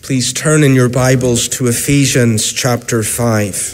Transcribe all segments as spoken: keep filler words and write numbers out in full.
Please turn in your Bibles to Ephesians chapter five.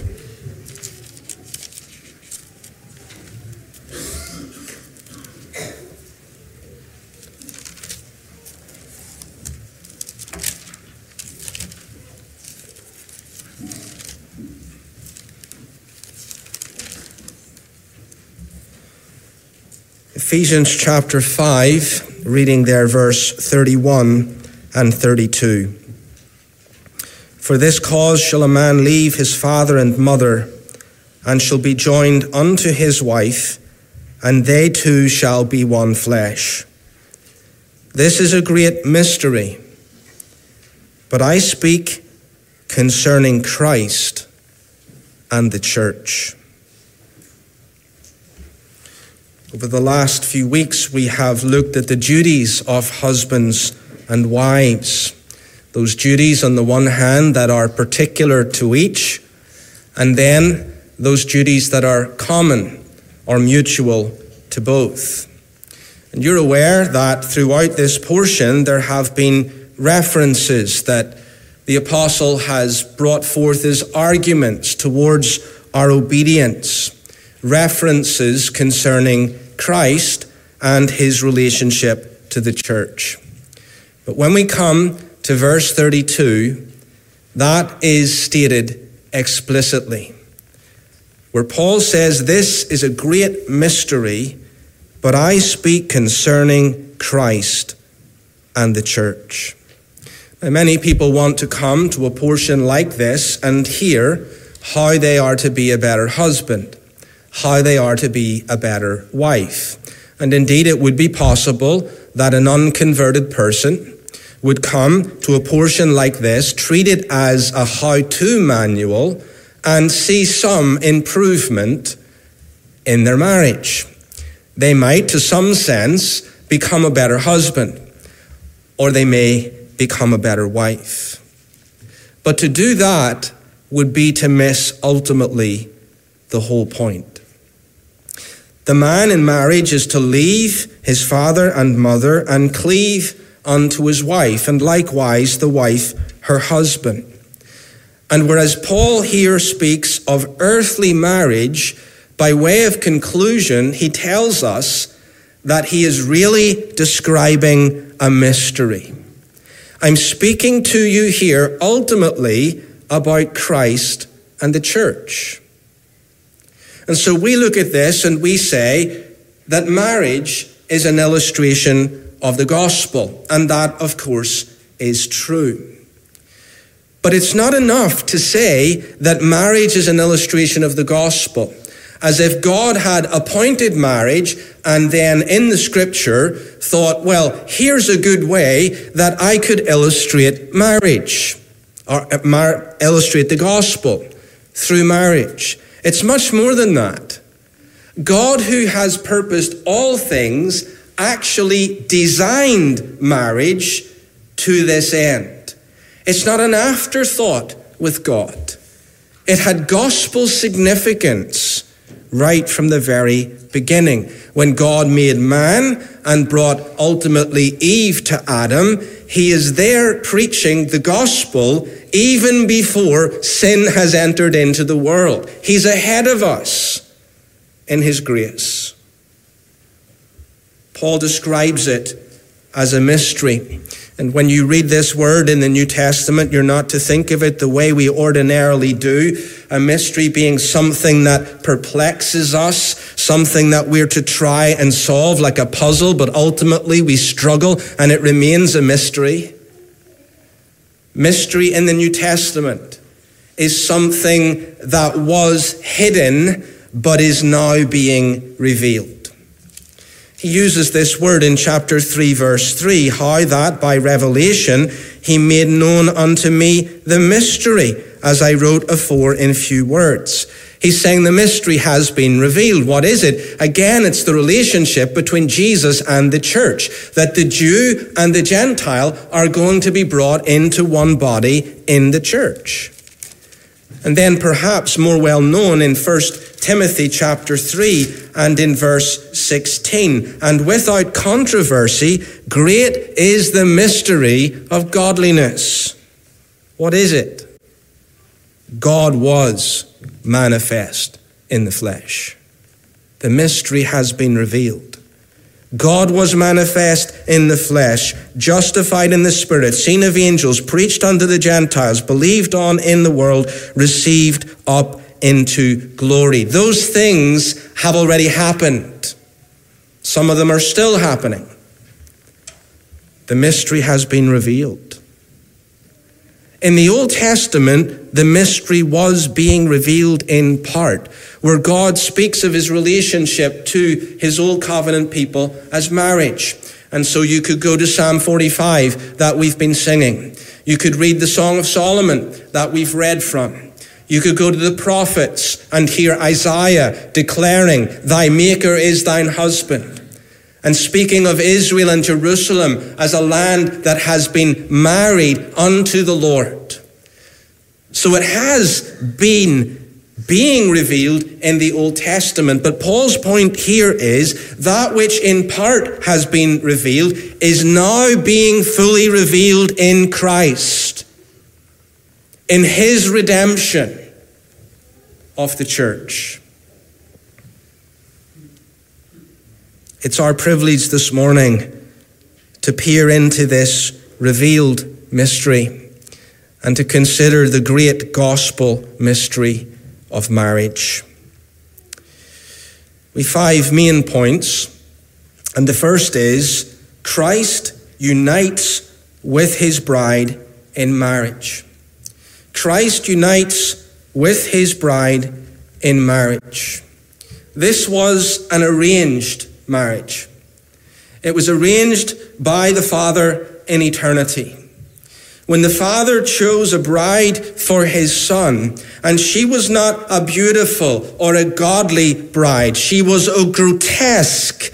Ephesians chapter five, reading there verse thirty-one and thirty-two. For this cause shall a man leave his father and mother, and shall be joined unto his wife, and they two shall be one flesh. This is a great mystery, but I speak concerning Christ and the church. Over the last few weeks, we have looked at the duties of husbands and wives. Those duties, on the one hand, that are particular to each, and then those duties that are common or mutual to both. And you're aware that throughout this portion, there have been references that the apostle has brought forth as arguments towards our obedience. References concerning Christ and his relationship to the church. But when we come to verse thirty-two, that is stated explicitly, where Paul says, this is a great mystery, but I speak concerning Christ and the church. Now, many people want to come to a portion like this and hear how they are to be a better husband, how they are to be a better wife. And indeed, it would be possible that an unconverted person would come to a portion like this, treat it as a how-to manual, and see some improvement in their marriage. They might, to some sense, become a better husband, or they may become a better wife. But to do that would be to miss ultimately the whole point. The man in marriage is to leave his father and mother and cleave unto his wife, and likewise the wife her husband. And whereas Paul here speaks of earthly marriage, by way of conclusion, he tells us that he is really describing a mystery. I'm speaking to you here ultimately about Christ and the church. And so we look at this and we say that marriage is an illustration of the gospel, and that, of course, is true. But it's not enough to say that marriage is an illustration of the gospel, as if God had appointed marriage and then in the scripture thought, well, here's a good way that I could illustrate marriage, or mar- illustrate the gospel through marriage. It's much more than that. God, who has purposed all things, actually designed marriage to this end. It's not an afterthought with God. It had gospel significance right from the very beginning. When God made man and brought ultimately Eve to Adam, he is there preaching the gospel even before sin has entered into the world. He's ahead of us in his grace. Paul describes it as a mystery. And when you read this word in the New Testament, you're not to think of it the way we ordinarily do, a mystery being something that perplexes us, something that we're to try and solve like a puzzle, but ultimately we struggle and it remains a mystery. Mystery in the New Testament is something that was hidden but is now being revealed. He uses this word in chapter three, verse three, how that by revelation he made known unto me the mystery, as I wrote afore in few words. He's saying the mystery has been revealed. What is it? Again, it's the relationship between Jesus and the church, that the Jew and the Gentile are going to be brought into one body in the church. And then perhaps more well known in First Timothy chapter three and in verse sixteen. And without controversy, great is the mystery of godliness. What is it? God was manifest in the flesh. The mystery has been revealed. God was manifest in the flesh, justified in the Spirit, seen of angels, preached unto the Gentiles, believed on in the world, received up into glory. Those things have already happened. Some of them are still happening. The mystery has been revealed. In the Old Testament, the mystery was being revealed in part, where God speaks of his relationship to his Old Covenant people as marriage. And so you could go to Psalm forty-five that we've been singing. You could read the Song of Solomon that we've read from. You could go to the prophets and hear Isaiah declaring, "Thy Maker is thine husband," and speaking of Israel and Jerusalem as a land that has been married unto the Lord. So it has been being revealed in the Old Testament. But Paul's point here is that which in part has been revealed is now being fully revealed in Christ, in his redemption of the church. It's our privilege this morning to peer into this revealed mystery and to consider the great gospel mystery of marriage. We have five main points, and the first is Christ unites with his bride in marriage. Christ unites with his bride in marriage. This was an arranged marriage. It was arranged by the Father in eternity. When the Father chose a bride for his Son, and she was not a beautiful or a godly bride, she was a grotesque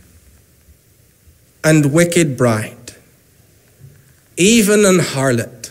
and wicked bride, even an harlot.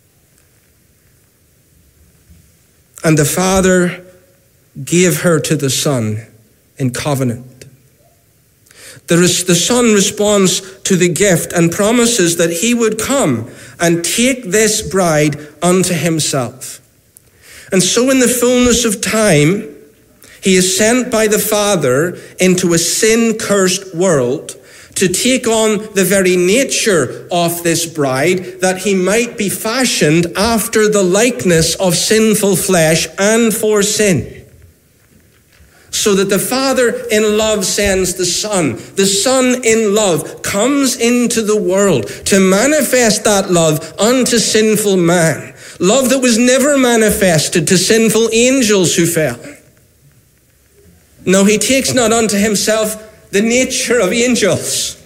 And the Father gave her to the Son in covenant. The, the Son responds to the gift and promises that he would come and take this bride unto himself. And so in the fullness of time, he is sent by the Father into a sin-cursed world to take on the very nature of this bride, that he might be fashioned after the likeness of sinful flesh and for sin. So that the Father in love sends the Son. The Son in love comes into the world to manifest that love unto sinful man. Love that was never manifested to sinful angels who fell. No, he takes not unto himself the nature of angels,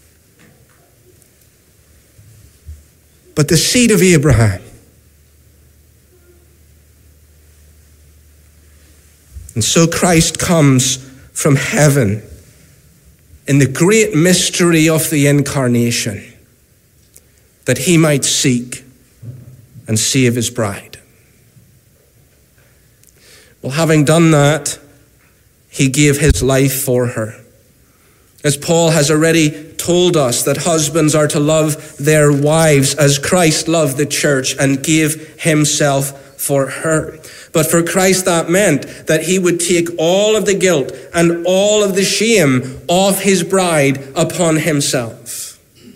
but the seed of Abraham. And so Christ comes from heaven in the great mystery of the incarnation, that he might seek and save his bride. Well, having done that, he gave his life for her. As Paul has already told us that husbands are to love their wives as Christ loved the church and gave himself for her. But for Christ that meant that he would take all of the guilt and all of the shame of his bride upon himself.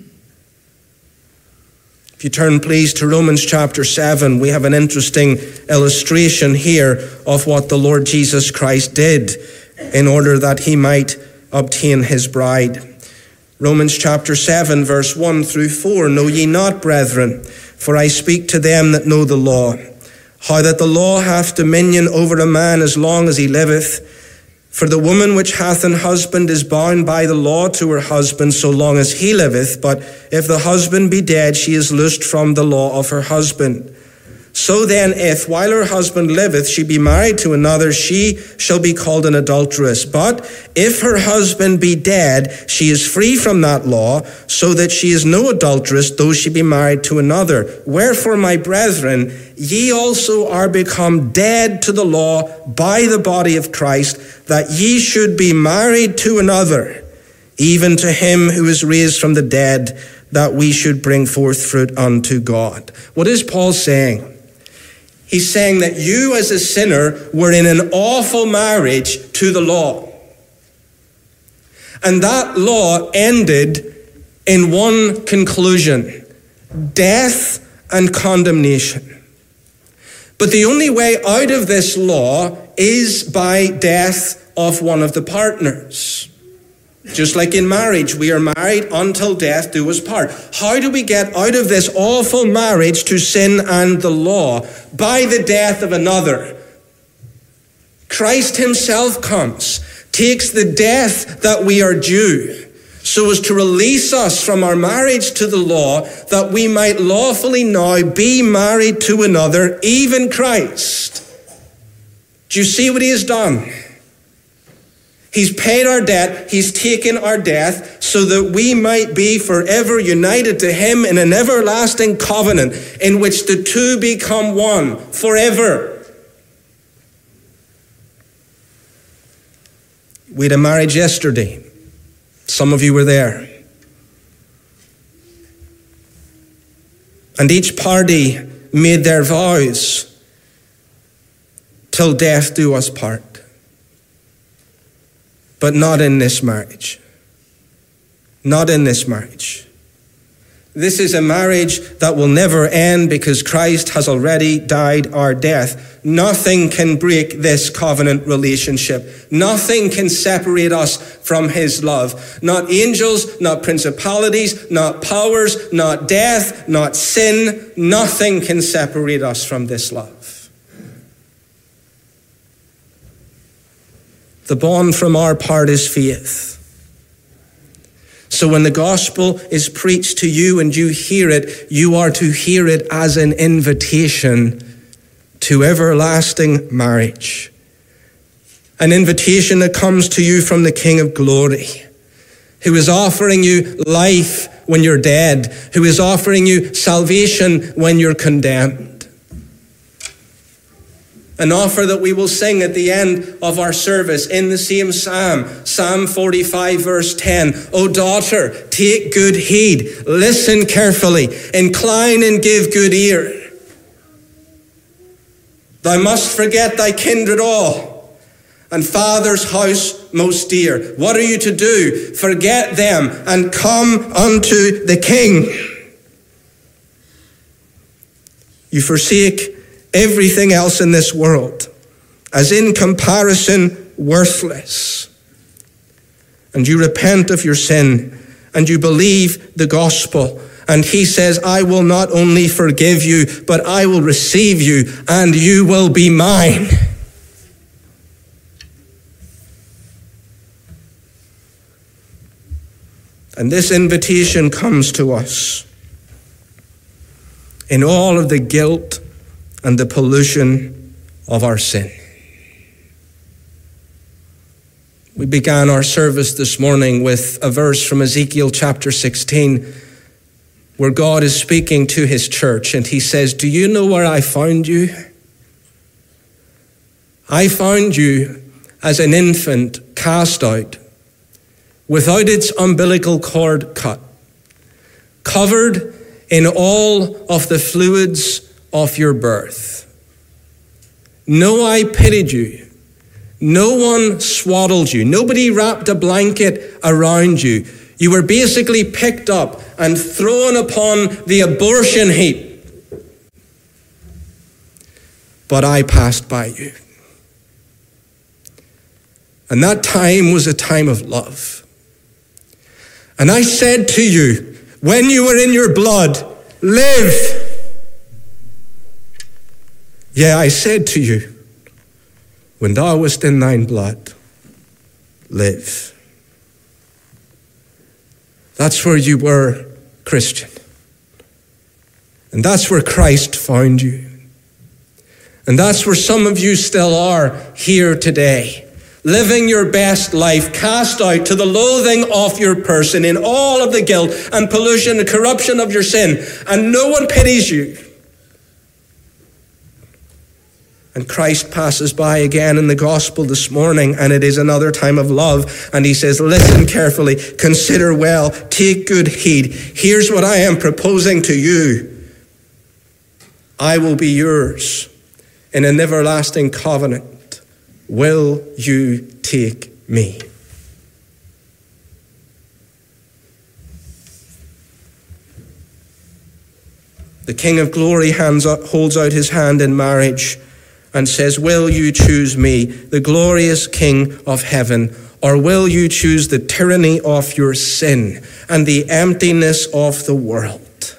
If you turn please to Romans chapter seven, we have an interesting illustration here of what the Lord Jesus Christ did in order that he might obtain his bride. Romans chapter seven, verse one through four. Know ye not, brethren, for I speak to them that know the law, how that the law hath dominion over a man as long as he liveth. For the woman which hath an husband is bound by the law to her husband so long as he liveth. But if the husband be dead, she is loosed from the law of her husband. So then, if while her husband liveth she be married to another, she shall be called an adulteress. But if her husband be dead, she is free from that law, so that she is no adulteress, though she be married to another. Wherefore, my brethren, ye also are become dead to the law by the body of Christ, that ye should be married to another, even to him who is raised from the dead, that we should bring forth fruit unto God. What is Paul saying? He's saying that you as a sinner were in an awful marriage to the law. And that law ended in one conclusion: death and condemnation. But the only way out of this law is by death of one of the partners. Just like in marriage, we are married until death do us part. How do we get out of this awful marriage to sin and the law? By the death of another. Christ himself comes, takes the death that we are due, so as to release us from our marriage to the law, that we might lawfully now be married to another, even Christ. Do you see what he has done? He's paid our debt, he's taken our death, so that we might be forever united to him in an everlasting covenant in which the two become one forever. We had a marriage yesterday. Some of you were there. And each party made their vows till death do us part. But not in this marriage. Not in this marriage. This is a marriage that will never end because Christ has already died our death. Nothing can break this covenant relationship. Nothing can separate us from his love. Not angels, not principalities, not powers, not death, not sin. Nothing can separate us from this love. The bond from our part is faith. So when the gospel is preached to you and you hear it, you are to hear it as an invitation to everlasting marriage. An invitation that comes to you from the King of Glory, who is offering you life when you're dead, who is offering you salvation when you're condemned. An offer that we will sing at the end of our service in the same psalm, Psalm forty-five, verse ten. O daughter, take good heed, listen carefully, incline and give good ear. Thou must forget thy kindred all, and father's house most dear. What are you to do? Forget them and come unto the King. You forsake everything else in this world as in comparison worthless. And you repent of your sin and you believe the gospel. And he says, I will not only forgive you, but I will receive you and you will be mine. And this invitation comes to us in all of the guilt and the pollution of our sin. We began our service this morning with a verse from Ezekiel chapter sixteen, where God is speaking to his church, and he says, do you know where I found you? I found you as an infant cast out, without its umbilical cord cut, covered in all of the fluids of your birth. No, I pitied you. No one swaddled you. Nobody wrapped a blanket around you. You were basically picked up and thrown upon the abortion heap. But I passed by you. And that time was a time of love. And I said to you, when you were in your blood, live. Yeah, I said to you, when thou wast in thine blood, live. That's where you were, Christian. And that's where Christ found you. And that's where some of you still are here today, living your best life, cast out to the loathing of your person in all of the guilt and pollution and corruption of your sin, and no one pities you. And Christ passes by again in the gospel this morning, and it is another time of love. And he says, listen carefully, consider well, take good heed. Here's what I am proposing to you. I will be yours in an everlasting covenant. Will you take me? The King of Glory hands up, holds out his hand in marriage and says, will you choose me, the glorious King of heaven, or will you choose the tyranny of your sin and the emptiness of the world?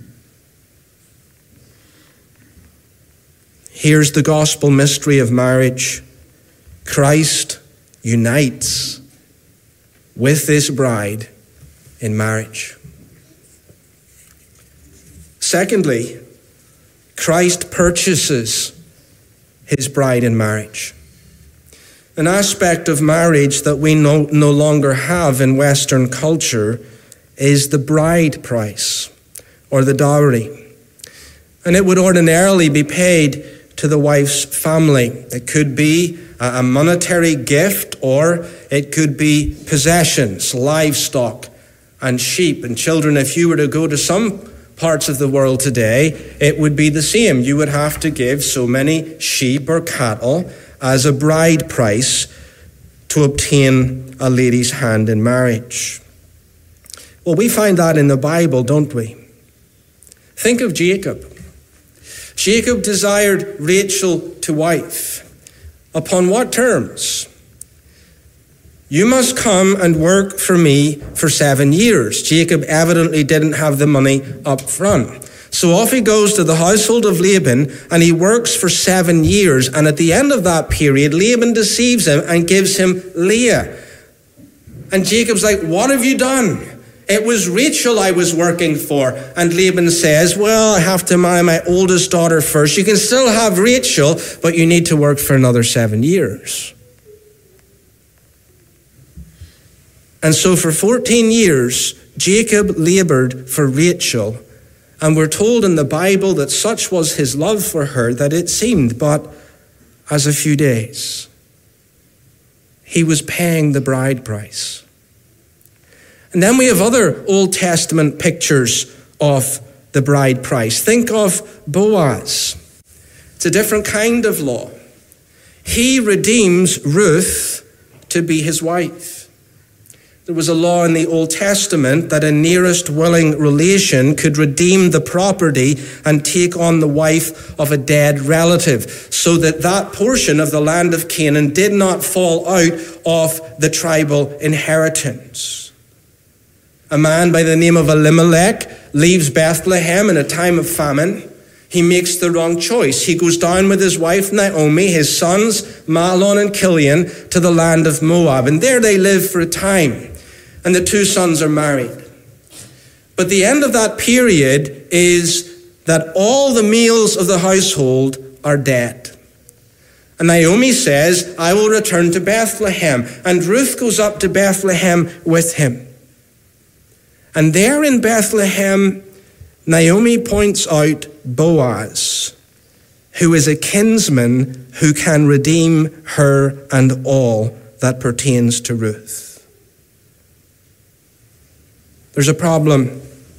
Here's the gospel mystery of marriage. Christ unites with this bride in marriage. Secondly, Christ purchases his bride in marriage. An aspect of marriage that we no, no longer have in Western culture is the bride price, or the dowry. And it would ordinarily be paid to the wife's family. It could be a monetary gift, or it could be possessions, livestock, and sheep and children. If you were to go to some parts of the world today, it would be the same. You would have to give so many sheep or cattle as a bride price to obtain a lady's hand in marriage. Well, we find that in the Bible, don't we? Think of Jacob. Jacob desired Rachel to wife. Upon what terms? You must come and work for me for seven years. Jacob evidently didn't have the money up front. So off he goes to the household of Laban, and he works for seven years. And at the end of that period, Laban deceives him and gives him Leah. And Jacob's like, what have you done? It was Rachel I was working for. And Laban says, well, I have to marry my oldest daughter first. You can still have Rachel, but you need to work for another seven years. And so for fourteen years, Jacob labored for Rachel. And we're told in the Bible that such was his love for her that it seemed but as a few days. He was paying the bride price. And then we have other Old Testament pictures of the bride price. Think of Boaz. It's a different kind of law. He redeems Ruth to be his wife. There was a law in the Old Testament that a nearest willing relation could redeem the property and take on the wife of a dead relative, so that that portion of the land of Canaan did not fall out of the tribal inheritance. A man by the name of Elimelech leaves Bethlehem in a time of famine. He makes the wrong choice. He goes down with his wife Naomi, his sons Mahlon and Chilion, to the land of Moab. And there they live for a time. And the two sons are married. But the end of that period is that all the males of the household are dead. And Naomi says, I will return to Bethlehem. And Ruth goes up to Bethlehem with him. And there in Bethlehem, Naomi points out Boaz, who is a kinsman who can redeem her and all that pertains to Ruth. There's a problem.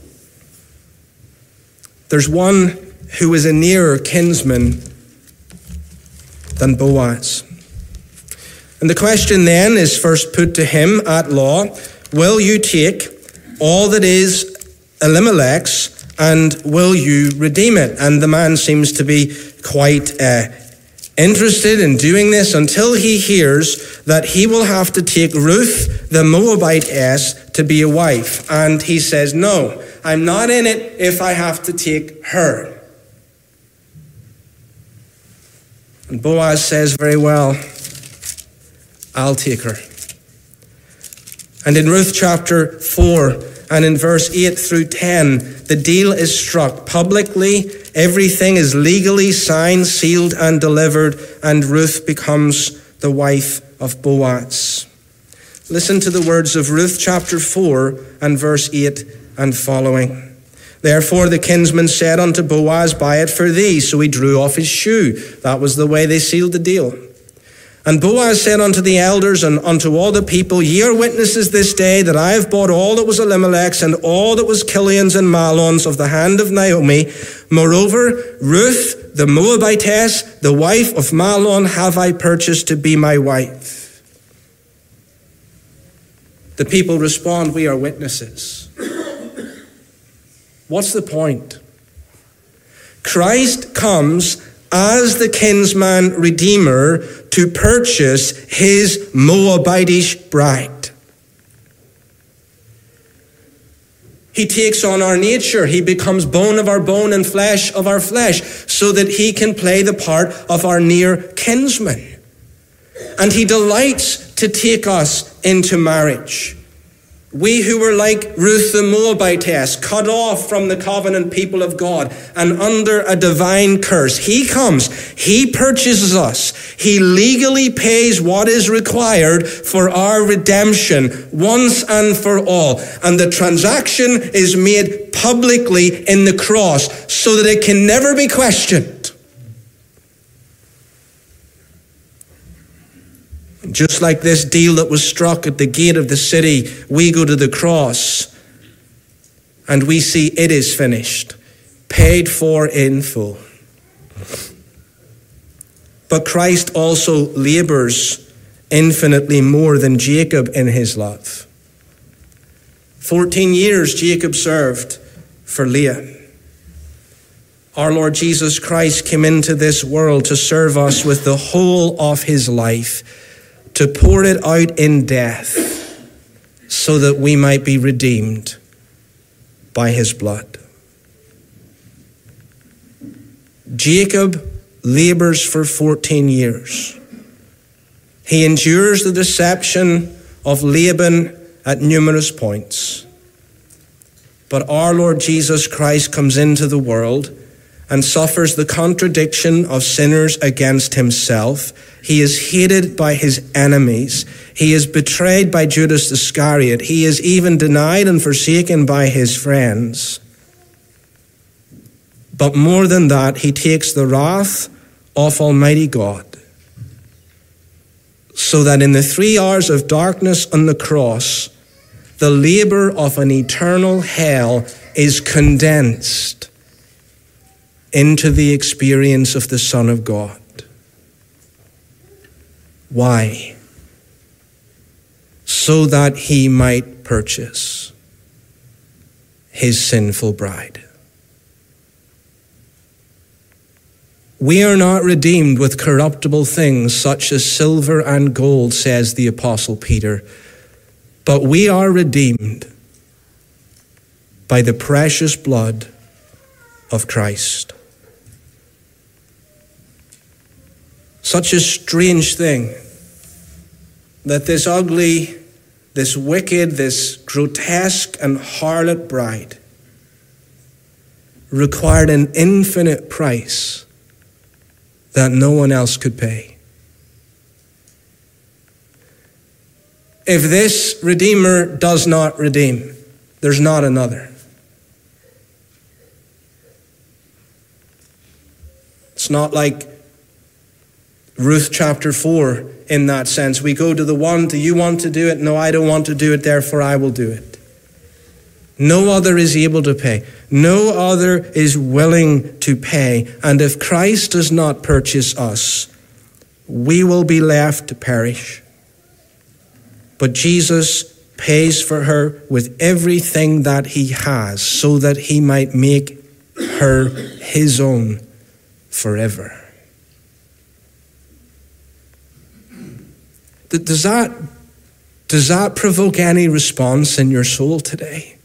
There's one who is a nearer kinsman than Boaz. And the question then is first put to him at law, will you take all that is Elimelech's and will you redeem it? And the man seems to be quite uh, interested in doing this until he hears that he will have to take Ruth the Moabitess to be a wife. And he says, no, I'm not in it if I have to take her. And Boaz says, very well, I'll take her. And in Ruth chapter four and in verse eight through ten, the deal is struck publicly. Everything is legally signed, sealed, and delivered, and Ruth becomes the wife of Boaz. Listen to the words of Ruth chapter four and verse eight and following. Therefore the kinsman said unto Boaz, buy it for thee. So he drew off his shoe. That was the way they sealed the deal. And Boaz said unto the elders and unto all the people, ye are witnesses this day that I have bought all that was Elimelech's and all that was Chilion's and Mahlon's of the hand of Naomi. Moreover, Ruth, the Moabitess, the wife of Mahlon, have I purchased to be my wife. The people respond, we are witnesses. What's the point? Christ comes as the kinsman redeemer to purchase his Moabitish bride. He takes on our nature. He becomes bone of our bone and flesh of our flesh so that he can play the part of our near kinsman. And he delights to take us into marriage. We who were like Ruth the Moabitess, cut off from the covenant people of God and under a divine curse. He comes, he purchases us, he legally pays what is required for our redemption once and for all. And the transaction is made publicly in the cross so that it can never be questioned. Just like this deal that was struck at the gate of the city, we go to the cross and we see it is finished, paid for in full. But Christ also labors infinitely more than Jacob in his love. Fourteen years Jacob served for Leah. Our Lord Jesus Christ came into this world to serve us with the whole of his life, to pour it out in death so that we might be redeemed by his blood. Jacob labors for fourteen years. He endures the deception of Laban at numerous points. But our Lord Jesus Christ comes into the world and suffers the contradiction of sinners against himself. He is hated by his enemies. He is betrayed by Judas Iscariot. He is even denied and forsaken by his friends. But more than that, he takes the wrath of Almighty God, so that in the three hours of darkness on the cross, the labor of an eternal hell is condensed into the experience of the Son of God. Why? So that he might purchase his sinful bride. We are not redeemed with corruptible things such as silver and gold, says the Apostle Peter, but we are redeemed by the precious blood of Christ. Such a strange thing that this ugly, this wicked, this grotesque and harlot bride required an infinite price that no one else could pay. If this Redeemer does not redeem, there's not another. It's not like Ruth chapter four in that sense. We go to the one, do you want to do it? No, I don't want to do it, therefore I will do it. No other is able to pay. No other is willing to pay. And if Christ does not purchase us, we will be left to perish. But Jesus pays for her with everything that he has so that he might make her his own forever. Does that, does that provoke any response in your soul today?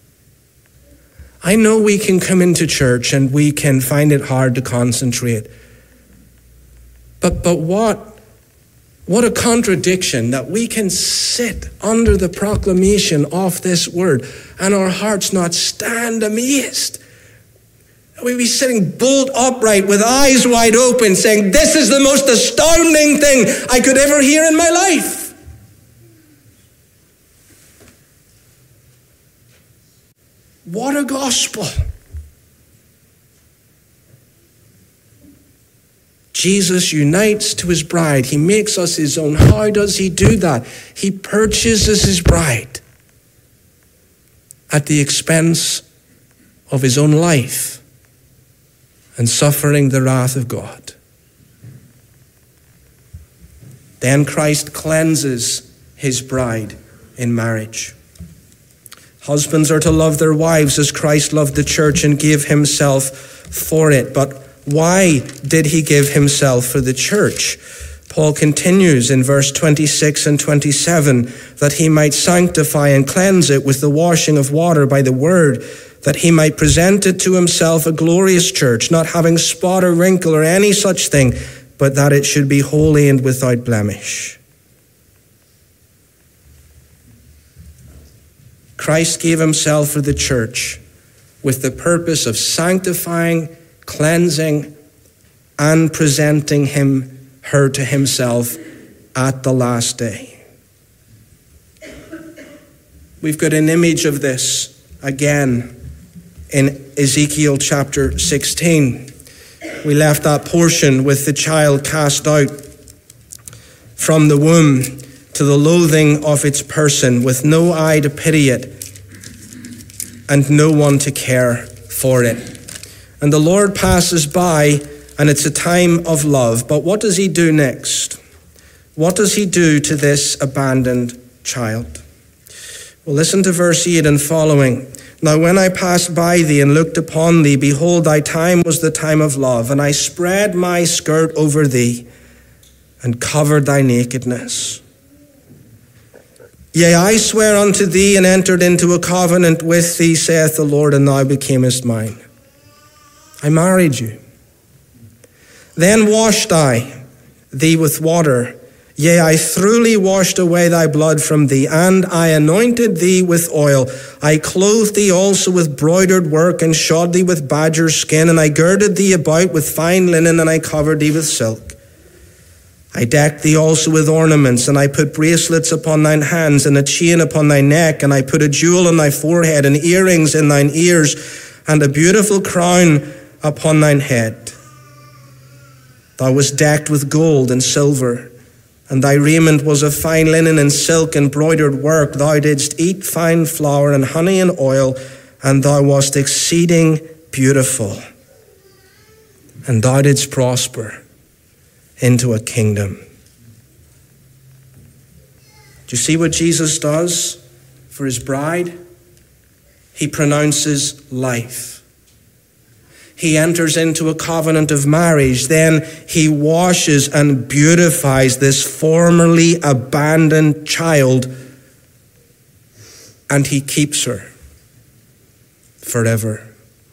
I know we can come into church and we can find it hard to concentrate. But, but what, what a contradiction that we can sit under the proclamation of this word and our hearts not stand amazed. We'd be sitting bolt upright with eyes wide open saying, this is the most astounding thing I could ever hear in my life. What a gospel. Jesus unites to his bride. He makes us his own. How does he do that? He purchases his bride at the expense of his own life and suffering the wrath of God. Then Christ cleanses his bride in marriage. Husbands are to love their wives as Christ loved the church and gave himself for it. But why did he give himself for the church? Paul continues in verse twenty-six and twenty-seven, that he might sanctify and cleanse it with the washing of water by the word, that he might present it to himself a glorious church, not having spot or wrinkle or any such thing, but that it should be holy and without blemish. Christ gave himself for the church with the purpose of sanctifying, cleansing, and presenting him, her to himself at the last day. We've got an image of this again in Ezekiel chapter sixteen. We left that portion with the child cast out from the womb to the loathing of its person, with no eye to pity it and no one to care for it. And the Lord passes by, and it's a time of love. But what does he do next? What does he do to this abandoned child? Well, listen to verse eight and following. Now when I passed by thee and looked upon thee, behold, thy time was the time of love, and I spread my skirt over thee and covered thy nakedness. Yea, I swear unto thee and entered into a covenant with thee, saith the Lord, and thou becamest mine. I married you. Then washed I thee with water. Yea, I thoroughly washed away thy blood from thee, and I anointed thee with oil. I clothed thee also with broidered work, and shod thee with badger skin, and I girded thee about with fine linen, and I covered thee with silk. I decked thee also with ornaments, and I put bracelets upon thine hands, and a chain upon thy neck, and I put a jewel on thy forehead, and earrings in thine ears, and a beautiful crown upon thine head. Thou wast decked with gold and silver, and thy raiment was of fine linen and silk and broidered work. Thou didst eat fine flour and honey and oil, and thou wast exceeding beautiful. And thou didst prosper into a kingdom. Do you see what Jesus does for his bride? He pronounces life. He enters into a covenant of marriage. Then he washes and beautifies this formerly abandoned child, and he keeps her forever.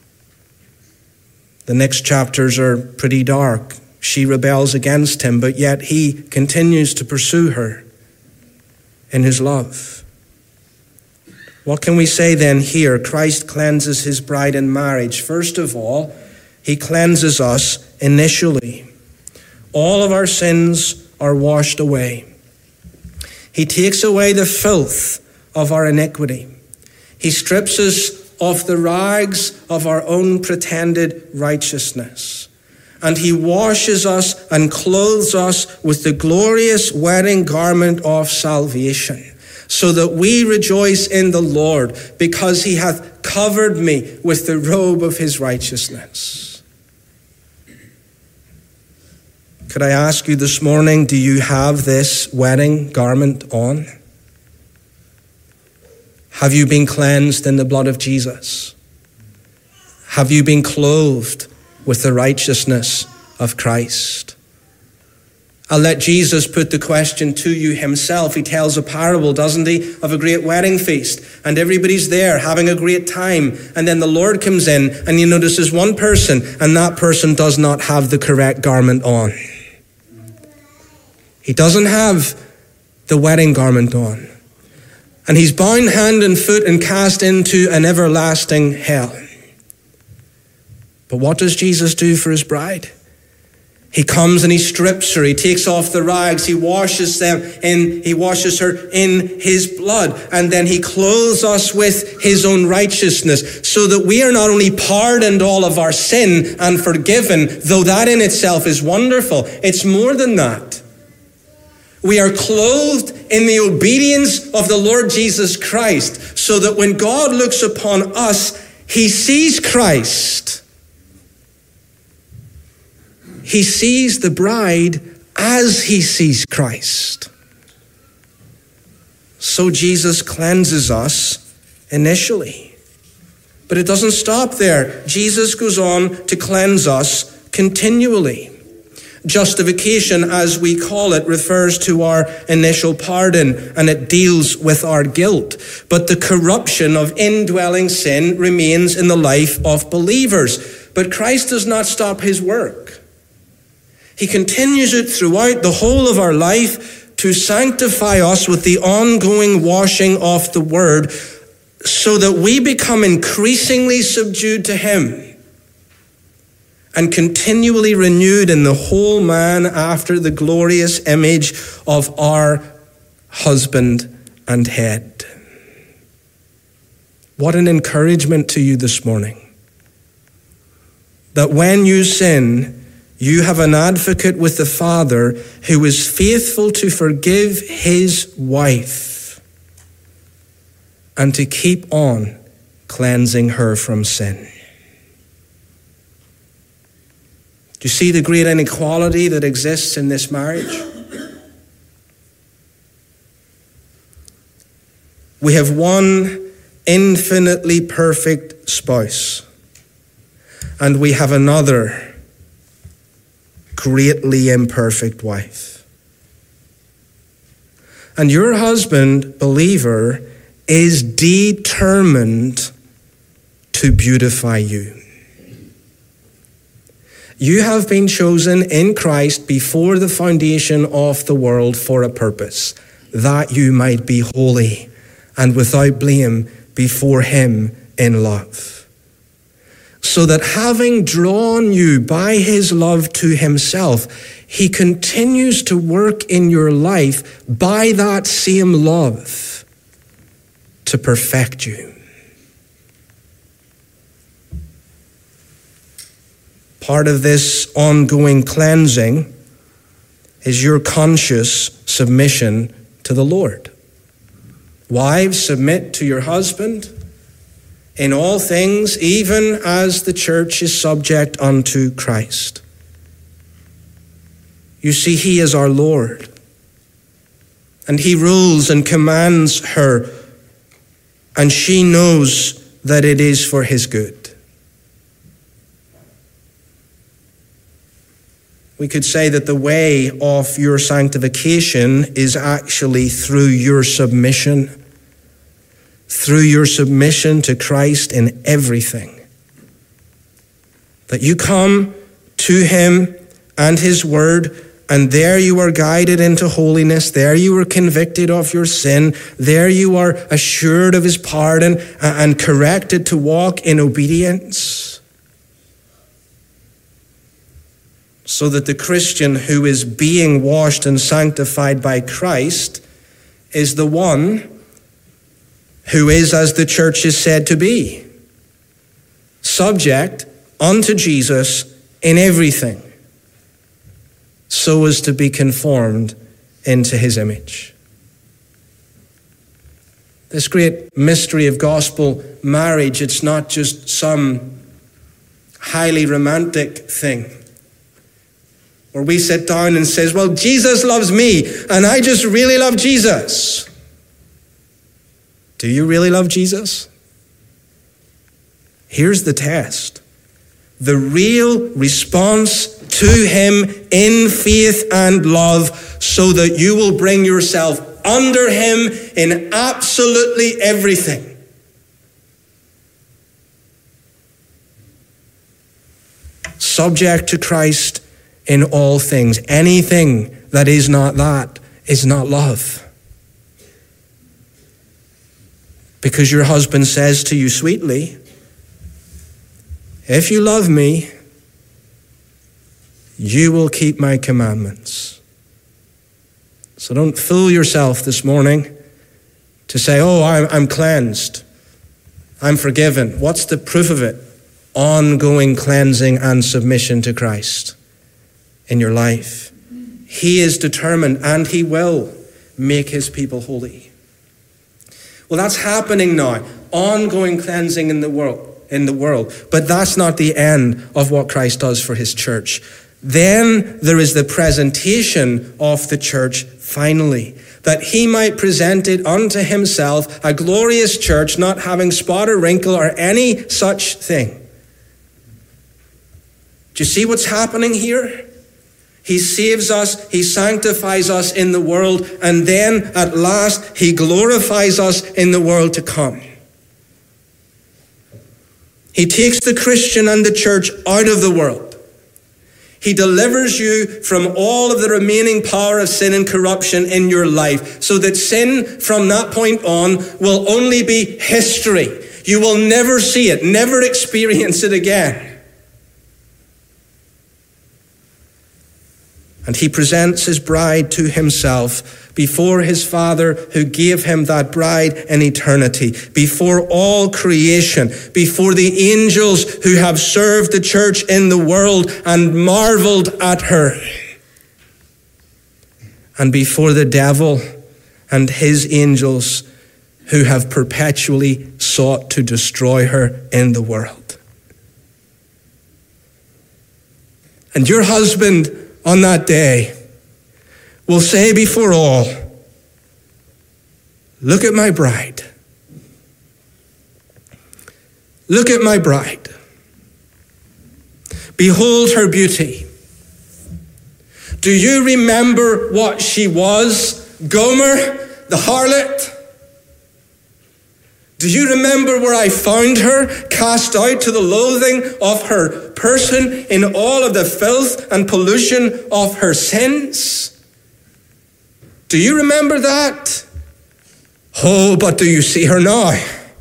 The next chapters are pretty dark. She rebels against him, but yet he continues to pursue her in his love. What can we say then here? Christ cleanses his bride in marriage. First of all, he cleanses us initially. All of our sins are washed away. He takes away the filth of our iniquity. He strips us of the rags of our own pretended righteousness. And he washes us and clothes us with the glorious wedding garment of salvation, so that we rejoice in the Lord, because he hath covered me with the robe of his righteousness. Could I ask you this morning, do you have this wedding garment on? Have you been cleansed in the blood of Jesus? Have you been clothed with the righteousness of Christ? I'll let Jesus put the question to you himself. He tells a parable, doesn't he, of a great wedding feast. And everybody's there having a great time. And then the Lord comes in, and you notice there's one person, and that person does not have the correct garment on. He doesn't have the wedding garment on. And he's bound hand and foot and cast into an everlasting hell. But what does Jesus do for his bride? He comes and he strips her. He takes off the rags. He washes them in, he washes her in his blood. And then he clothes us with his own righteousness, so that we are not only pardoned all of our sin and forgiven, though that in itself is wonderful. It's more than that. We are clothed in the obedience of the Lord Jesus Christ, so that when God looks upon us, he sees Christ. He sees the bride as he sees Christ. So Jesus cleanses us initially. But it doesn't stop there. Jesus goes on to cleanse us continually. Justification, as we call it, refers to our initial pardon, and it deals with our guilt. But the corruption of indwelling sin remains in the life of believers. But Christ does not stop his work. He continues it throughout the whole of our life to sanctify us with the ongoing washing of the word, so that we become increasingly subdued to him and continually renewed in the whole man after the glorious image of our husband and head. What an encouragement to you this morning, that when you sin, you have an advocate with the Father who is faithful to forgive his wife and to keep on cleansing her from sin. Do you see the great inequality that exists in this marriage? We have one infinitely perfect spouse, and we have another greatly imperfect wife. And your husband, believer, is determined to beautify you. You have been chosen in Christ before the foundation of the world for a purpose, that you might be holy and without blame before him in love. So that having drawn you by his love to himself, he continues to work in your life by that same love to perfect you. Part of this ongoing cleansing is your conscious submission to the Lord. Wives, submit to your husband in all things, even as the church is subject unto Christ. You see, he is our Lord, and he rules and commands her, and she knows that it is for his good. We could say that the way of your sanctification is actually through your submission. Through your submission to Christ in everything. That you come to him and his word, and there you are guided into holiness. There you are convicted of your sin. There you are assured of his pardon and corrected to walk in obedience. So that the Christian who is being washed and sanctified by Christ is the one who is, as the church is said to be, subject unto Jesus in everything, so as to be conformed into his image. This great mystery of gospel marriage, it's not just some highly romantic thing where we sit down and says, well, Jesus loves me, and I just really love Jesus. Do you really love Jesus? Here's the test. The real response to him in faith and love, so that you will bring yourself under him in absolutely everything. Subject to Christ in all things. Anything that is not that is not love. Because your husband says to you sweetly, if you love me, you will keep my commandments. So don't fool yourself this morning to say, oh, I'm cleansed, I'm forgiven. What's the proof of it? Ongoing cleansing and submission to Christ in your life. He is determined, and he will make his people holy. Well, that's happening now. Ongoing cleansing in the world. in the world. But that's not the end of what Christ does for his church. Then there is the presentation of the church finally, that he might present it unto himself, a glorious church, not having spot or wrinkle or any such thing. Do you see what's happening here? He saves us, he sanctifies us in the world, and then at last he glorifies us in the world to come. He takes the Christian and the church out of the world. He delivers you from all of the remaining power of sin and corruption in your life, so that sin from that point on will only be history. You will never see it, never experience it again. And he presents his bride to himself before his Father who gave him that bride in eternity, before all creation, before the angels who have served the church in the world and marveled at her, and before the devil and his angels who have perpetually sought to destroy her in the world. And your husband on that day will say before all, look at my bride. Look at my bride. Behold her beauty. Do you remember what she was, Gomer, the harlot? Do you remember where I found her, cast out to the loathing of her person in all of the filth and pollution of her sins? Do you remember that? Oh, but do you see her now?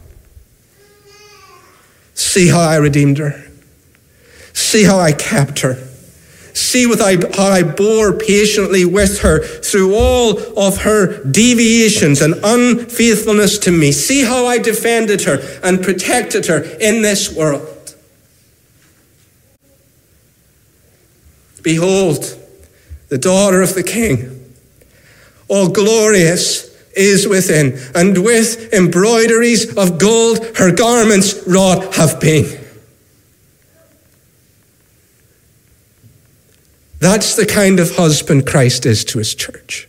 See how I redeemed her. See how I kept her. See what I, how I bore patiently with her through all of her deviations and unfaithfulness to me. See how I defended her and protected her in this world. Behold, the daughter of the King, all glorious, is within, and with embroideries of gold her garments wrought have been. That's the kind of husband Christ is to his church.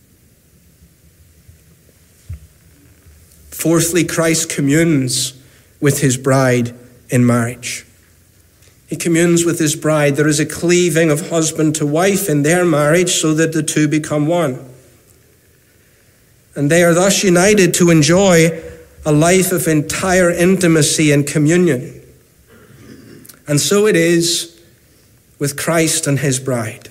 Fourthly, Christ communes with his bride in marriage. He communes with his bride. There is a cleaving of husband to wife in their marriage so that the two become one. And they are thus united to enjoy a life of entire intimacy and communion. And so it is with Christ and his bride.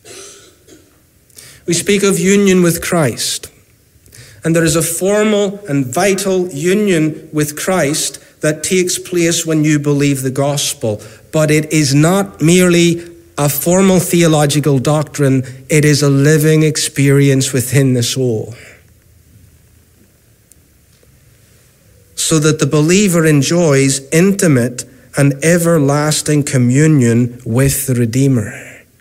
We speak of union with Christ, and there is a formal and vital union with Christ that takes place when you believe the gospel, but it is not merely a formal theological doctrine, it is a living experience within the soul. So that the believer enjoys intimate and everlasting communion with the Redeemer.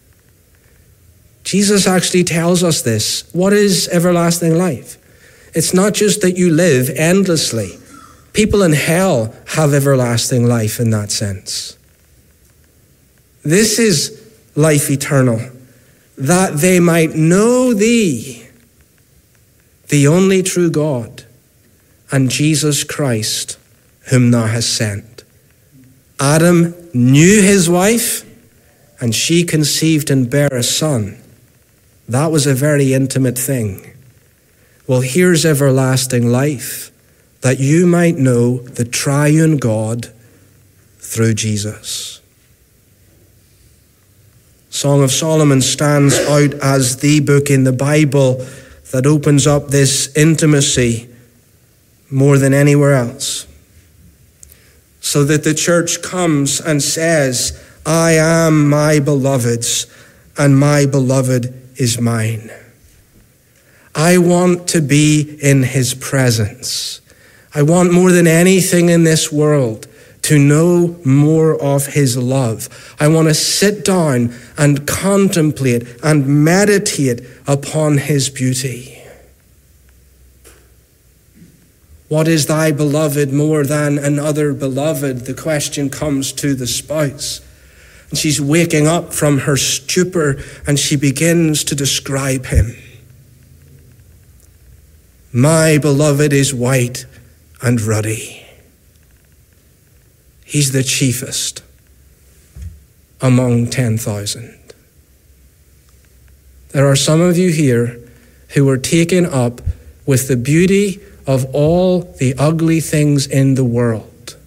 Jesus actually tells us this. What is everlasting life? It's not just that you live endlessly. People in hell have everlasting life in that sense. This is life eternal, that they might know thee, the only true God, and Jesus Christ, whom thou hast sent. Adam knew his wife, and she conceived and bare a son. That was a very intimate thing. Well, here's everlasting life, that you might know the triune God through Jesus. Song of Solomon stands out as the book in the Bible that opens up this intimacy more than anywhere else. So that the church comes and says, I am my beloved's, and my beloved is mine. I want to be in his presence. I want more than anything in this world to know more of his love. I want to sit down and contemplate and meditate upon his beauty. What is thy beloved more than another beloved? The question comes to the spouse. And she's waking up from her stupor and she begins to describe him. My beloved is white and ruddy. He's the chiefest among ten thousand. There are some of you here who are taken up with the beauty of all the ugly things in the world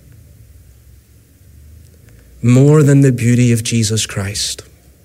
more than the beauty of Jesus Christ.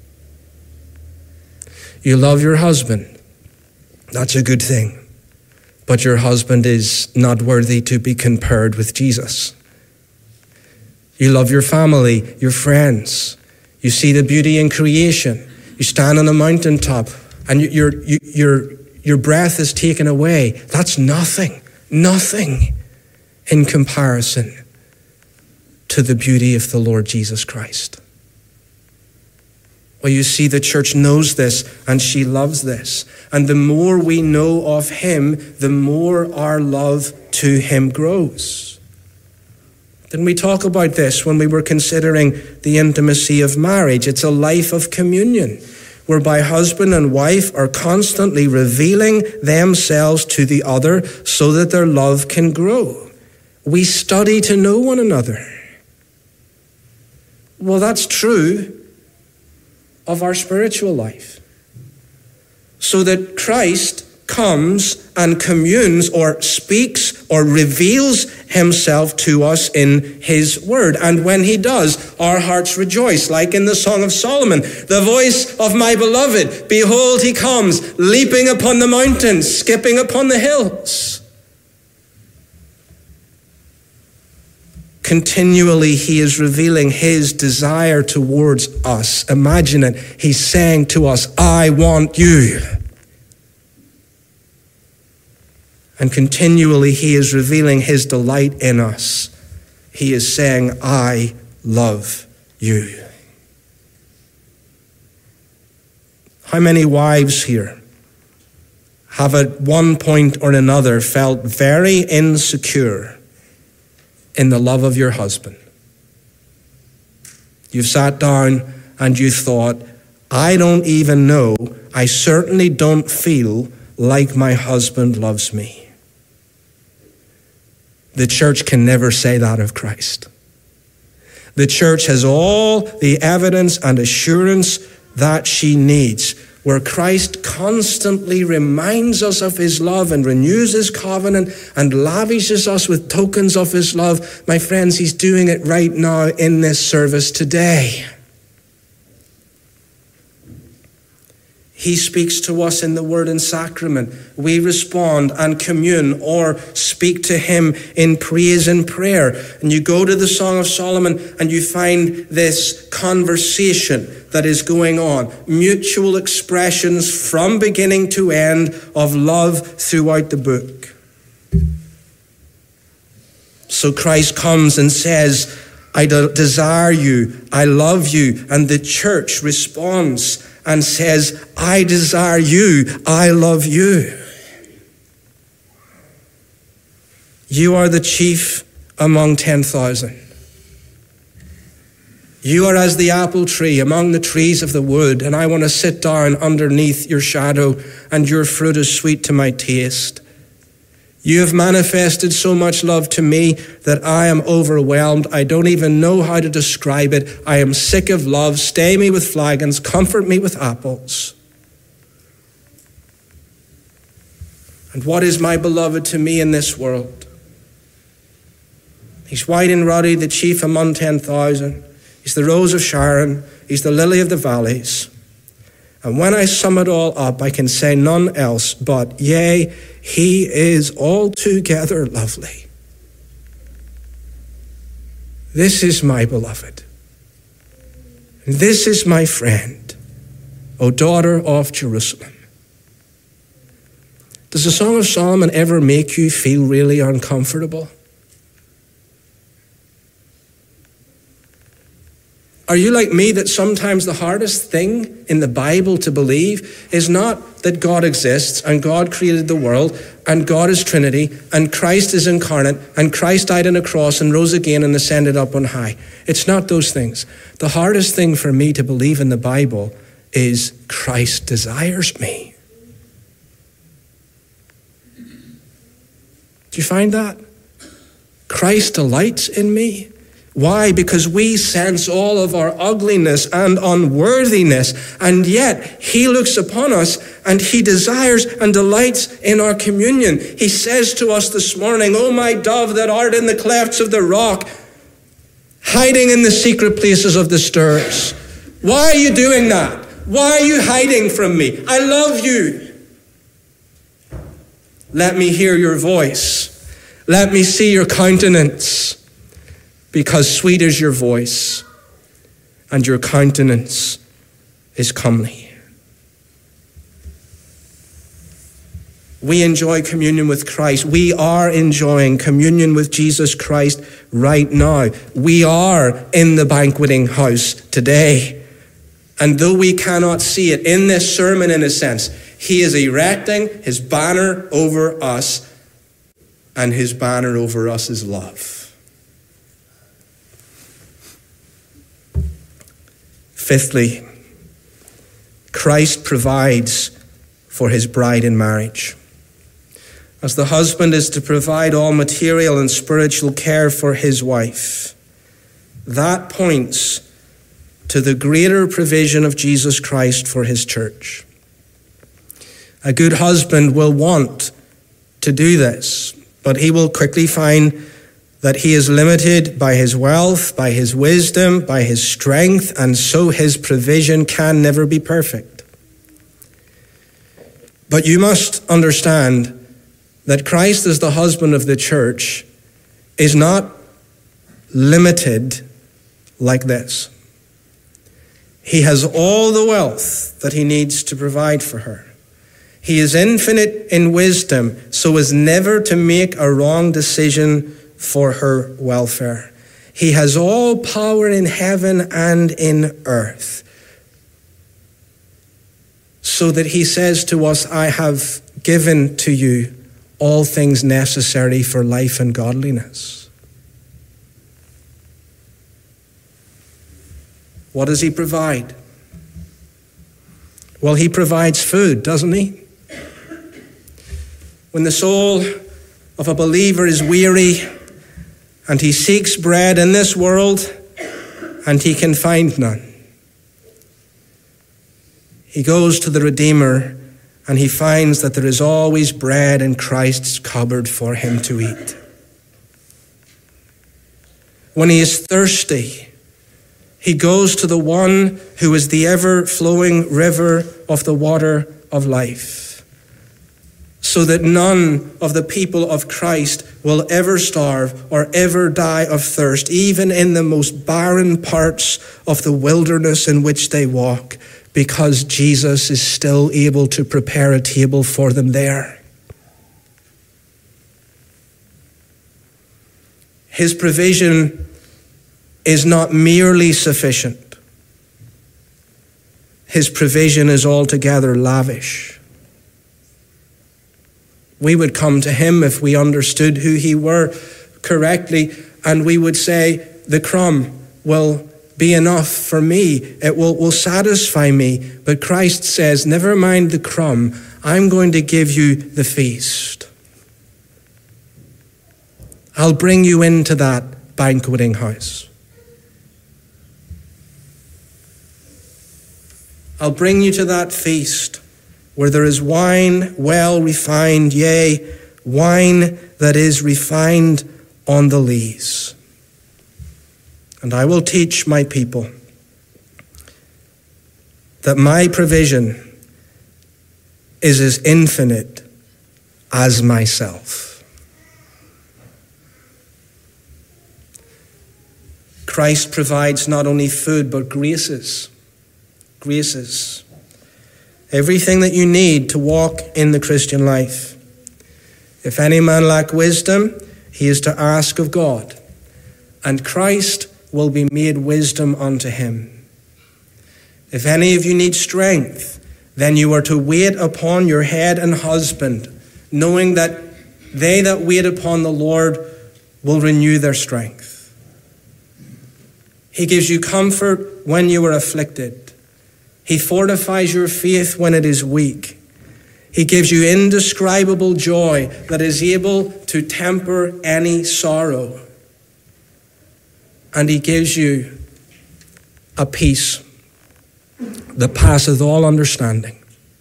You love your husband. That's a good thing. But your husband is not worthy to be compared with Jesus. You love your family, your friends. You see the beauty in creation. You stand on a mountaintop and your, your, your, your breath is taken away. That's nothing, nothing in comparison to the beauty of the Lord Jesus Christ. Well, you see, the church knows this and she loves this. And the more we know of him, the more our love to him grows. Didn't we talk about this when we were considering the intimacy of marriage? It's a life of communion, whereby husband and wife are constantly revealing themselves to the other so that their love can grow. We study to know one another. Well, that's true of our spiritual life. So that Christ comes and communes or speaks or reveals himself to us in his word. And when he does, our hearts rejoice, like in the Song of Solomon. The voice of my beloved, behold, he comes, leaping upon the mountains, skipping upon the hills. Continually, he is revealing his desire towards us. Imagine it. He's saying to us, I want you. And continually, he is revealing his delight in us. He is saying, I love you. How many wives here have at one point or another felt very insecure in the love of your husband? You've sat down and you thought, I don't even know, I certainly don't feel like my husband loves me. The church can never say that of Christ. The church has all the evidence and assurance that she needs, where Christ constantly reminds us of his love and renews his covenant and lavishes us with tokens of his love. My friends, he's doing it right now in this service today. He speaks to us in the word and sacrament. We respond and commune or speak to him in praise and prayer. And you go to the Song of Solomon and you find this conversation that is going on. Mutual expressions from beginning to end of love throughout the book. So Christ comes and says, I desire you, I love you. And the church responds and says, I desire you, I love you. You are the chief among ten thousand. You are as the apple tree among the trees of the wood, and I want to sit down underneath your shadow, and your fruit is sweet to my taste. You have manifested so much love to me that I am overwhelmed. I don't even know how to describe it. I am sick of love. Stay me with flagons. Comfort me with apples. And what is my beloved to me in this world? He's white and ruddy, the chief among ten thousand. He's the rose of Sharon. He's the lily of the valleys. And when I sum it all up, I can say none else but, yea, he is altogether lovely. This is my beloved. This is my friend. O daughter of Jerusalem. Does the Song of Solomon ever make you feel really uncomfortable? Are you like me that sometimes the hardest thing in the Bible to believe is not that God exists and God created the world and God is Trinity and Christ is incarnate and Christ died on a cross and rose again and ascended up on high? It's not those things. The hardest thing for me to believe in the Bible is Christ desires me. Do you find that? Christ delights in me. Why? Because we sense all of our ugliness and unworthiness, and yet he looks upon us and he desires and delights in our communion. He says to us this morning, "O my dove that art in the clefts of the rock, hiding in the secret places of the stars." Why are you doing that? Why are you hiding from me? I love you. Let me hear your voice. Let me see your countenance. Because sweet is your voice, and your countenance is comely. We enjoy communion with Christ. We are enjoying communion with Jesus Christ right now. We are in the banqueting house today. And though we cannot see it in this sermon in a sense, he is erecting his banner over us, and his banner over us is love. Fifthly, Christ provides for his bride in marriage. As the husband is to provide all material and spiritual care for his wife, that points to the greater provision of Jesus Christ for his church. A good husband will want to do this, but he will quickly find that he is limited by his wealth, by his wisdom, by his strength, and so his provision can never be perfect. But you must understand that Christ as the husband of the church is not limited like this. He has all the wealth that he needs to provide for her. He is infinite in wisdom so as never to make a wrong decision for her welfare. He has all power in heaven and in earth, so that he says to us, "I have given to you all things necessary for life and godliness." What does he provide? Well, he provides food, doesn't he? When the soul of a believer is weary and he seeks bread in this world and he can find none, he goes to the Redeemer and he finds that there is always bread in Christ's cupboard for him to eat. When he is thirsty, he goes to the one who is the ever-flowing river of the water of life, so that none of the people of Christ will ever starve or ever die of thirst, even in the most barren parts of the wilderness in which they walk, because Jesus is still able to prepare a table for them there. His provision is not merely sufficient. His provision is altogether lavish. We would come to him if we understood who he were correctly, and we would say, the crumb will be enough for me. It will, will satisfy me. But Christ says, never mind the crumb. I'm going to give you the feast. I'll bring you into that banqueting house. I'll bring you to that feast where there is wine well refined, yea, wine that is refined on the lees. And I will teach my people that my provision is as infinite as myself. Christ provides not only food, but graces. Graces. everything that you need to walk in the Christian life. If any man lack wisdom, he is to ask of God, and Christ will be made wisdom unto him. If any of you need strength, then you are to wait upon your head and husband, knowing that they that wait upon the Lord will renew their strength. He gives you comfort when you are afflicted. He fortifies your faith when it is weak. He gives you indescribable joy that is able to temper any sorrow. And he gives you a peace that passeth all understanding.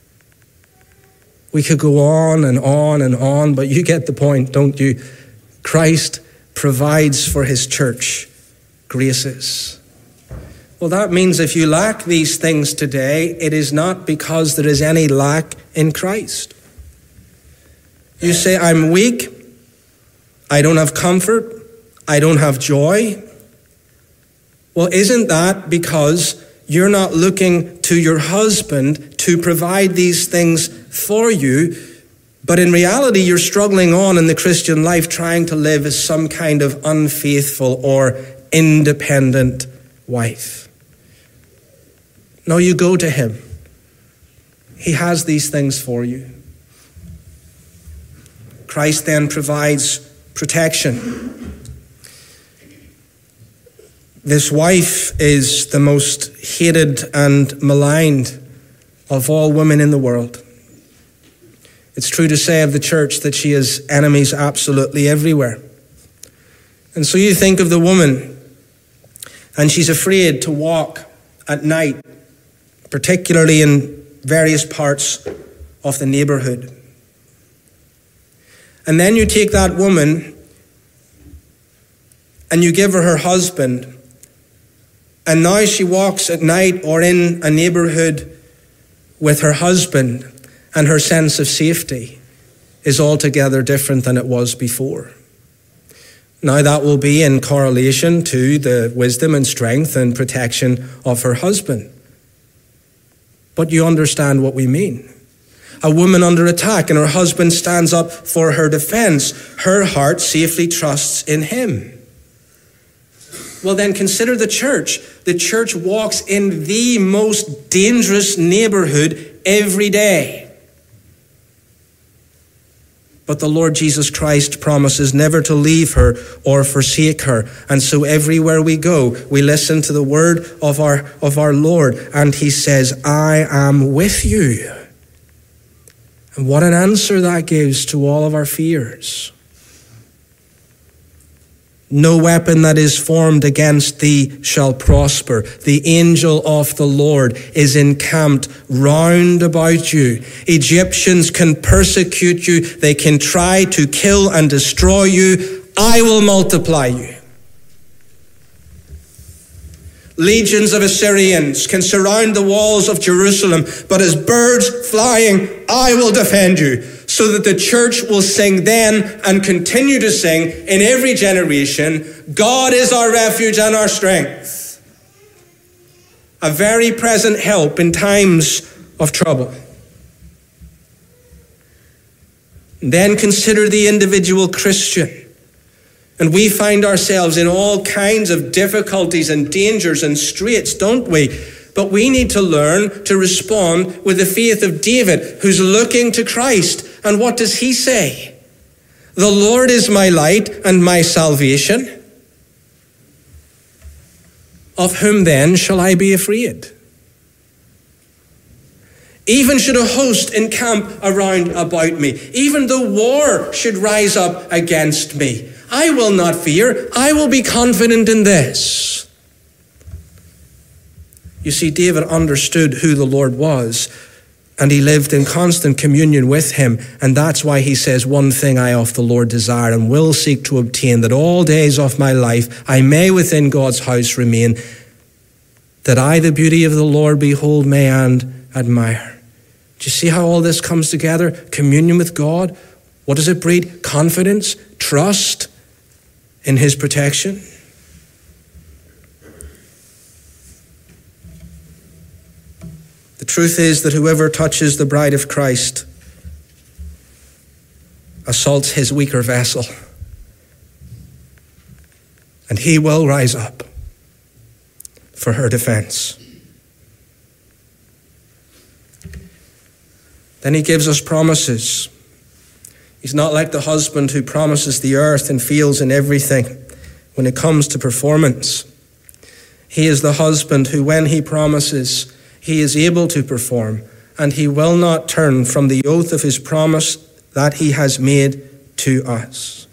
We could go on and on and on, but you get the point, don't you? Christ provides for his church graces. Well, that means if you lack these things today, it is not because there is any lack in Christ. You say, I'm weak, I don't have comfort, I don't have joy. Well, isn't that because you're not looking to your husband to provide these things for you, but in reality you're struggling on in the Christian life trying to live as some kind of unfaithful or independent wife? No, you go to him. He has these things for you. Christ then provides protection. This wife is the most hated and maligned of all women in the world. It's true to say of the church that she has enemies absolutely everywhere. And so you think of the woman, and she's afraid to walk at night, particularly in various parts of the neighborhood. And then you take that woman and you give her her husband, and now she walks at night or in a neighborhood with her husband, and her sense of safety is altogether different than it was before. Now that will be in correlation to the wisdom and strength and protection of her husband. But you understand what we mean. A woman under attack and her husband stands up for her defense. Her heart safely trusts in him. Well, then consider the church. The church walks in the most dangerous neighborhood every day. But the Lord Jesus Christ promises never to leave her or forsake her. And so everywhere we go, we listen to the word of our, of our Lord. And he says, I am with you. And what an answer that gives to all of our fears. No weapon that is formed against thee shall prosper. The angel of the Lord is encamped round about you. Egyptians can persecute you. They can try to kill and destroy you. I will multiply you. Legions of Assyrians can surround the walls of Jerusalem, but as birds flying, I will defend you. So that the church will sing then and continue to sing in every generation, God is our refuge and our strength, a very present help in times of trouble. Then consider the individual Christian. And we find ourselves in all kinds of difficulties and dangers and straits, don't we? But we need to learn to respond with the faith of David, who's looking to Christ. And what does he say? The Lord is my light and my salvation. Of whom then shall I be afraid? Even should a host encamp around about me, even though war should rise up against me, I will not fear. I will be confident in this. You see, David understood who the Lord was, and he lived in constant communion with him. And that's why he says, one thing I of the Lord desire and will seek to obtain, that all days of my life I may within God's house remain, that I the beauty of the Lord behold may and admire. Do you see how all this comes together? Communion with God. What does it breed? Confidence, trust in his protection. The truth is that whoever touches the bride of Christ assaults his weaker vessel, and he will rise up for her defense. Then he gives us promises. He's not like the husband who promises the earth and fields and everything when it comes to performance. He is the husband who, when he promises, he is able to perform, and he will not turn from the oath of his promise that he has made to us.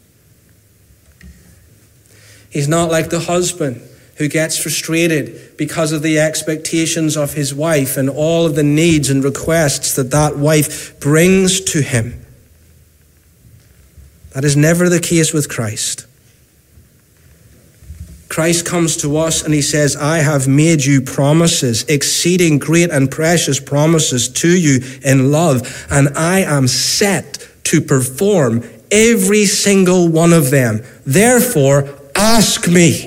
He's not like the husband who gets frustrated because of the expectations of his wife and all of the needs and requests that that wife brings to him. That is never the case with Christ. Christ comes to us and he says, I have made you promises, exceeding great and precious promises to you in love, and I am set to perform every single one of them. Therefore, ask me,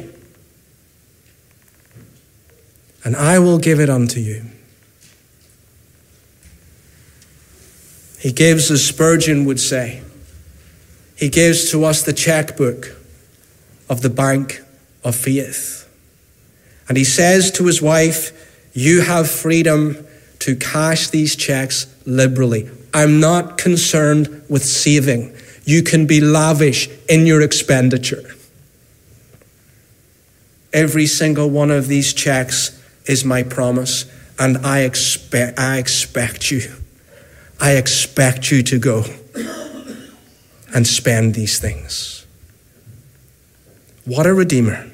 and I will give it unto you. He gives, as Spurgeon would say, he gives to us the checkbook of the bank of faith. And he says to his wife, you have freedom to cash these checks liberally. I'm not concerned with saving. You can be lavish in your expenditure. Every single one of these checks is my promise, and I expect I expect you. I expect you to go and spend these things. What a redeemer.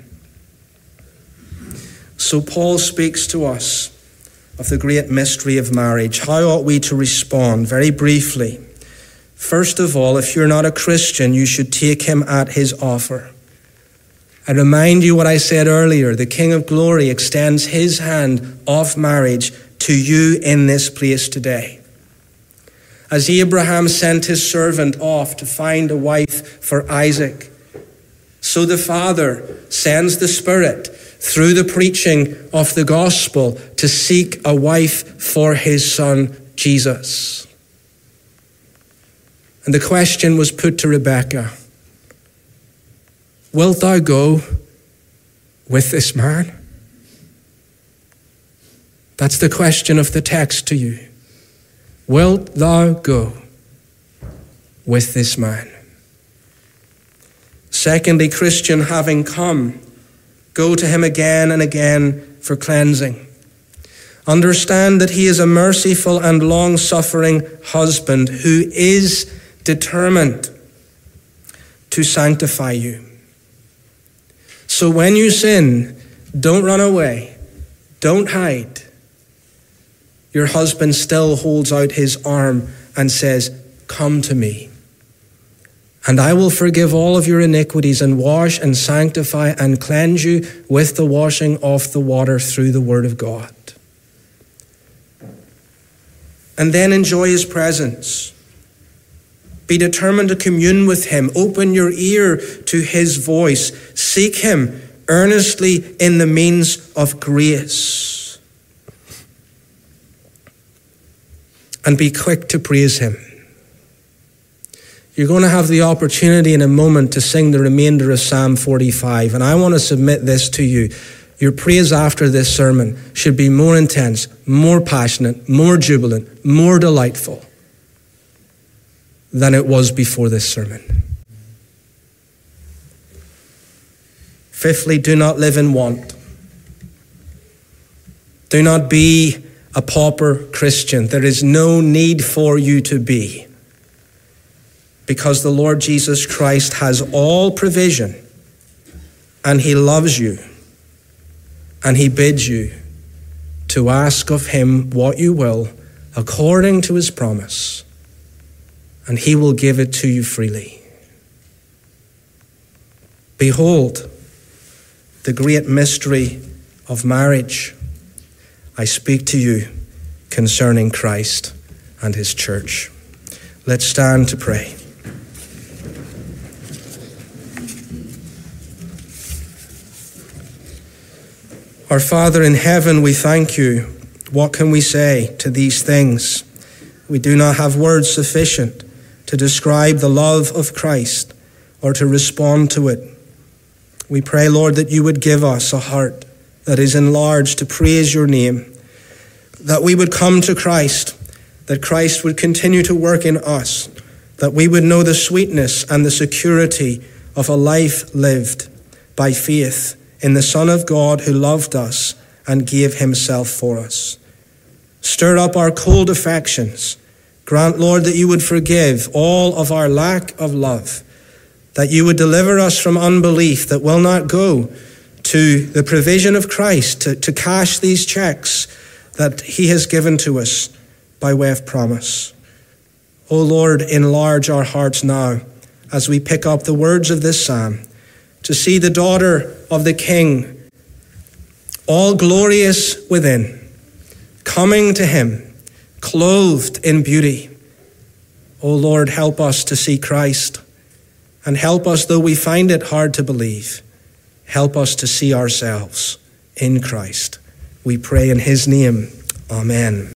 So Paul speaks to us of the great mystery of marriage. How ought we to respond? Very briefly. First of all, if you're not a Christian, you should take him at his offer. I remind you what I said earlier. The King of Glory extends his hand of marriage to you in this place today. As Abraham sent his servant off to find a wife for Isaac, so the Father sends the Spirit through the preaching of the gospel to seek a wife for his Son, Jesus. And the question was put to Rebekah, wilt thou go with this man? That's the question of the text to you. Wilt thou go with this man? Secondly, Christian, having come, go to him again and again for cleansing. Understand that he is a merciful and long-suffering husband who is determined to sanctify you. So when you sin, don't run away. Don't hide. Your husband still holds out his arm and says, come to me, and I will forgive all of your iniquities and wash and sanctify and cleanse you with the washing of the water through the word of God. And then enjoy his presence. Be determined to commune with him. Open your ear to his voice. Seek him earnestly in the means of grace. And be quick to praise him. You're going to have the opportunity in a moment to sing the remainder of Psalm forty-five. And I want to submit this to you. Your praise after this sermon should be more intense, more passionate, more jubilant, more delightful than it was before this sermon. Fifthly, do not live in want. Do not be a pauper Christian. There is no need for you to be, because the Lord Jesus Christ has all provision, and he loves you, and he bids you to ask of him what you will according to his promise, and he will give it to you freely. Behold, the great mystery of marriage. I speak to you concerning Christ and his church. Let's stand to pray. Our Father in heaven, we thank you What can we say to these things? We do not have words sufficient to describe the love of Christ or to respond to it. We pray, Lord, that you would give us a heart that is enlarged to praise your name, that we would come to Christ, that Christ would continue to work in us, that we would know the sweetness and the security of a life lived by faith in the Son of God who loved us and gave himself for us. Stir up our cold affections. Grant, Lord, that you would forgive all of our lack of love, that you would deliver us from unbelief that will not go to the provision of Christ to, to cash these checks that he has given to us by way of promise. O Lord, enlarge our hearts now as we pick up the words of this psalm to see the daughter of the King, all glorious within, coming to him, clothed in beauty. O Lord, help us to see Christ, and help us, though we find it hard to believe, help us to see ourselves in Christ. We pray in his name. Amen.